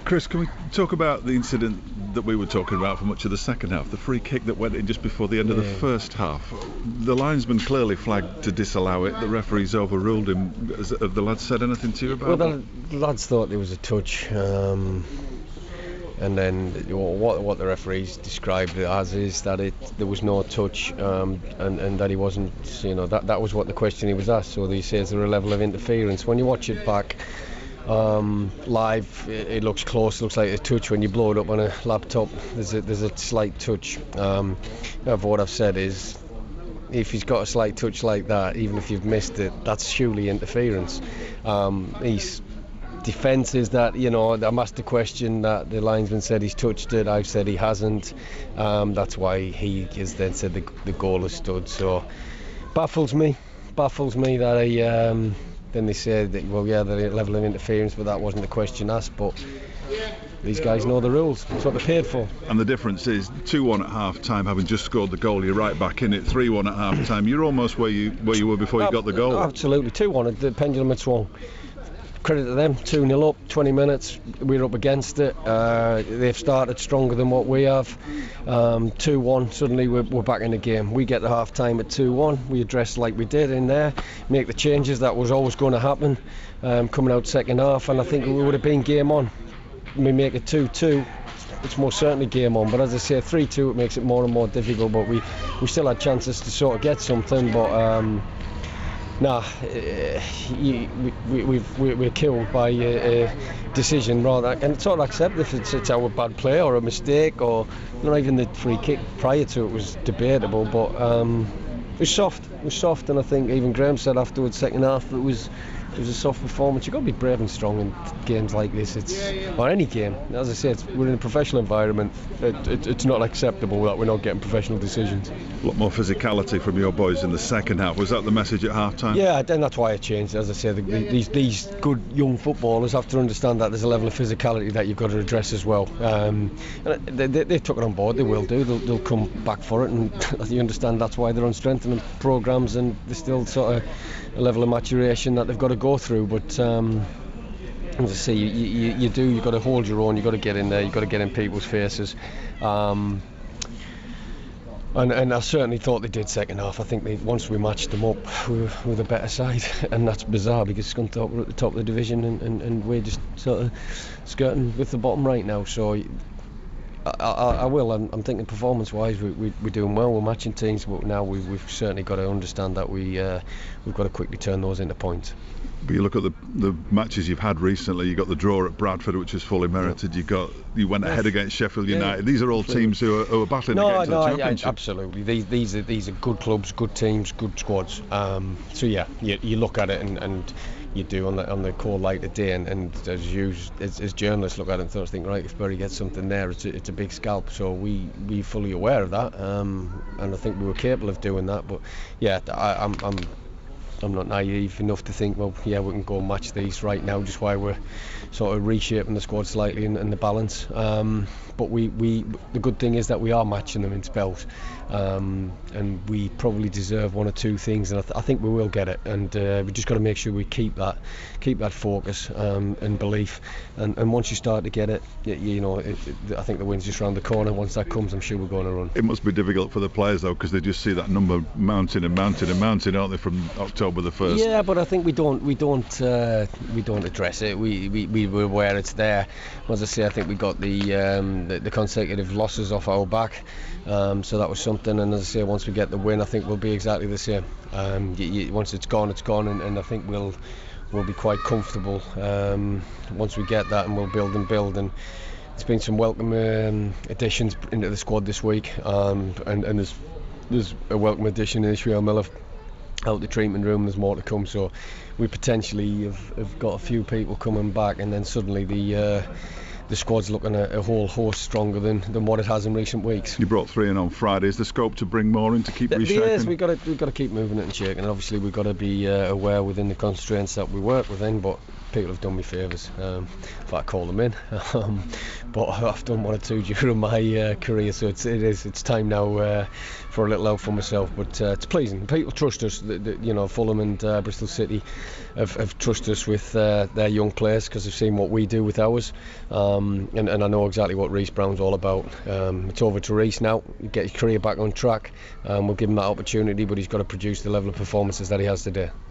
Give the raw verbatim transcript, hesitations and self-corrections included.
Chris, can we talk about the incident that we were talking about for much of the second half, the free kick that went in just before the end yeah. of the first half? The linesman clearly flagged to disallow it. The referees overruled him. Have the lads said anything to you about well, it? Well, the lads thought there was a touch. Um, and then what what the referees described it as is that it there was no touch, um, and, and that he wasn't, you know, that, that was what the question he was asked. So he says there a level of interference. When you watch it back, Um, live, it, it looks close. It looks like a touch. When you blow it up on a laptop, there's a there's a slight touch. Um, what I've said is, if he's got a slight touch like that, even if you've missed it, that's surely interference. Um, his defence is that, you know, I'm asked the question that the linesman said he's touched it. I've said he hasn't. Um, that's why he has then said the the goal has stood. So baffles me, baffles me that he. Um, Then they said that, well, yeah, the level of interference, but that wasn't the question asked. But these guys know the rules. That's what they're paid for. And the difference is two one at half time, having just scored the goal, you're right back in it. three one at half time, you're almost where you where you were before you uh, got the goal. Absolutely. two one, the pendulum had swung. Credit to them, two nil up, twenty minutes, we're up against it. Uh, they've started stronger than what we have. Um, two one, suddenly we're, we're back in the game. We get the half time at two one, we address like we did in there, make the changes, that was always going to happen, um, coming out second half, and I think we would have been game on. We make it two two, it's most certainly game on, but as I say, three two, it makes it more and more difficult, but we, we still had chances to sort of get something, but um, Nah, uh, you, we, we've, we, we're killed by a, a decision rather, and it's all accepted if it's, it's our bad play or a mistake, or not even the free kick prior to it was debatable, but um, it was soft, it was soft, and I think even Graham said afterwards, second half, it was it was a soft performance. You've got to be brave and strong in games like this, it's or any game. As I say, it's, we're in a professional environment. It, it, it's not acceptable that we're not getting professional decisions. A lot more physicality from your boys in the second half. Was that the message at half time? Yeah, and that's why it changed. As I say, the, the, these these good young footballers have to understand that there's a level of physicality that you've got to address as well. Um, and they, they, they took it on board. They will do. They'll, they'll come back for it, and you understand that's why they're on strengthening programmes, and there's still sort of a level of maturation that they've got to go through. But um, as I say, you, you, you do. You've got to hold your own. You've got to get in there. You've got to get in people's faces. Um, And, and I certainly thought they did second half. I think they, once we matched them up, we were, we were the better side, and that's bizarre because Scunthorpe were at the top of the division, and, and, and we're just sort of skirting with the bottom right now. So I, I, I will. I'm, I'm thinking performance-wise, we, we, we're doing well. We're matching teams, but now we, we've certainly got to understand that we uh, we've got to quickly turn those into points. But you look at the the matches you've had recently. You got the draw at Bradford, which was fully merited. You got you went ahead against Sheffield United. Yeah. These are all teams who are, who are battling no, against no, the championship. I, absolutely. These these are these are good clubs, good teams, good squads. Um, so yeah, you, you look at it and, and you do on the on the cold light of day, and, and as you as, as journalists look at it and think, right, if Bury gets something there, it's a, it's a big scalp. So we we fully aware of that, um, and I think we were capable of doing that. But yeah, I, I'm. I'm I'm not naive enough to think, well, yeah, we can go and match these right now, just while we're sort of reshaping the squad slightly and, and the balance. Um, but we, we, the good thing is that we are matching them in spells, um, and we probably deserve one or two things, and I, th- I think we will get it. And uh, we just got to make sure we keep that, keep that focus um, and belief. And, and once you start to get it, you, you know, it, it, I think the win's just around the corner. Once that comes, I'm sure we're going to run. It must be difficult for the players though, because they just see that number mounting and mounting and mounting, aren't they, from October the first? Yeah, but I think we don't, we don't, uh, we don't address it. We, we, we were aware it's there. As I say, I think we got the, um, the, the consecutive losses off our back, um, so that was something. And as I say, once we get the win, I think we'll be exactly the same. Um, you, you, once it's gone, it's gone, and, and I think we'll, we'll be quite comfortable um, once we get that, and we'll build and build. And there's been some welcome um, additions into the squad this week, um, and, and there's there's a welcome addition in Israel Miller out the treatment room. There's more to come, so we potentially have, have got a few people coming back, and then suddenly the uh, the squad's looking a, a whole host stronger than, than what it has in recent weeks. You brought three in on Friday. Is the scope to bring more in to keep the, reshaping? Yes, we've got to we've got to keep moving it and shaking, and obviously we've got to be uh, aware within the constraints that we work within. But people have done me favours um, if I call them in. um, but I've done one or two during my uh, career, so it's, it is it's time now uh, for a little out for myself. But uh, it's pleasing. People trust us. The, the, you know, Fulham and uh, Bristol City have, have trusted us with uh, their young players because they've seen what we do with ours, um, and, and I know exactly what Reece Brown's all about. Um, it's over to Reece now. Get his career back on track. Um, we'll give him that opportunity, but he's got to produce the level of performances that he has today.